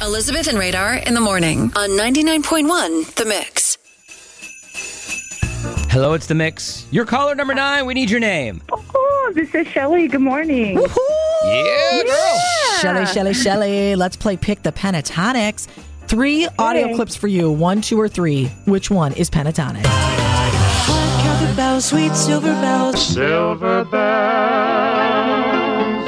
Elizabeth and Radar in the morning on 99.1 The Mix. Hello, it's The Mix. Your caller number 9. We need your name. Oh, this is Shelly. Good morning. Yeah, girl. Shelly. Let's play Pick the Pentatonics. 3 audio clips for you. 1, 2, or 3. Which one is pentatonic? Count the bells, sweet silver bells. Silver bells.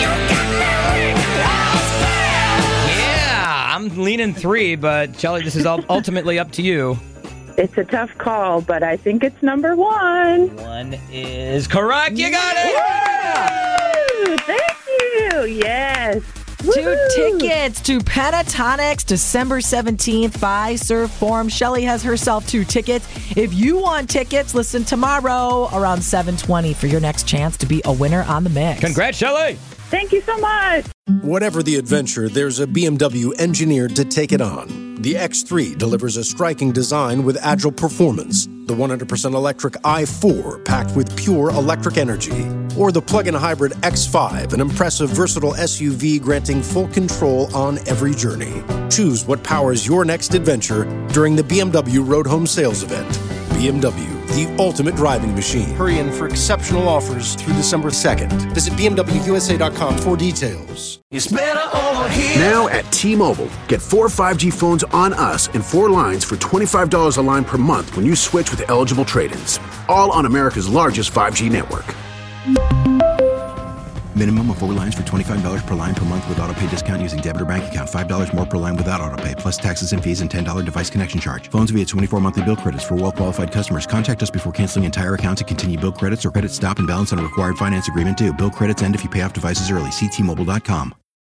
Yeah, I'm leaning 3, but Shelly, this is ultimately up to you. It's a tough call, but I think it's number 1. 1 is correct. You got it. Woo! Thank you. Yes. 2 tickets to Pentatonics, December 17th by Surf Forum. Shelly has herself 2 tickets. If you want tickets, listen tomorrow around 7:20 for your next chance to be a winner on The Mix. Congrats, Shelly. Thank you so much. Whatever the adventure, there's a BMW engineered to take it on. The X3 delivers a striking design with agile performance. The 100% electric i4 packed with pure electric energy. Or the plug-in hybrid X5, an impressive versatile SUV granting full control on every journey. Choose what powers your next adventure during the BMW Road Home Sales event. BMW, the ultimate driving machine. Hurry in for exceptional offers through December 2nd. Visit BMWUSA.com for details. It's better over here. Now at T-Mobile, get 4 5G phones on us and 4 lines for $25 a line per month when you switch with eligible trade-ins. All on America's largest 5G network. Minimum of 4 lines for $25 per line per month with autopay discount using debit or bank account. $5 more per line without autopay, plus taxes and fees and $10 device connection charge. Phones via 24 monthly bill credits for well-qualified customers. Contact us before canceling entire account to continue bill credits or credit stop and balance on a required finance agreement due. Bill credits end if you pay off devices early. See T-Mobile.com.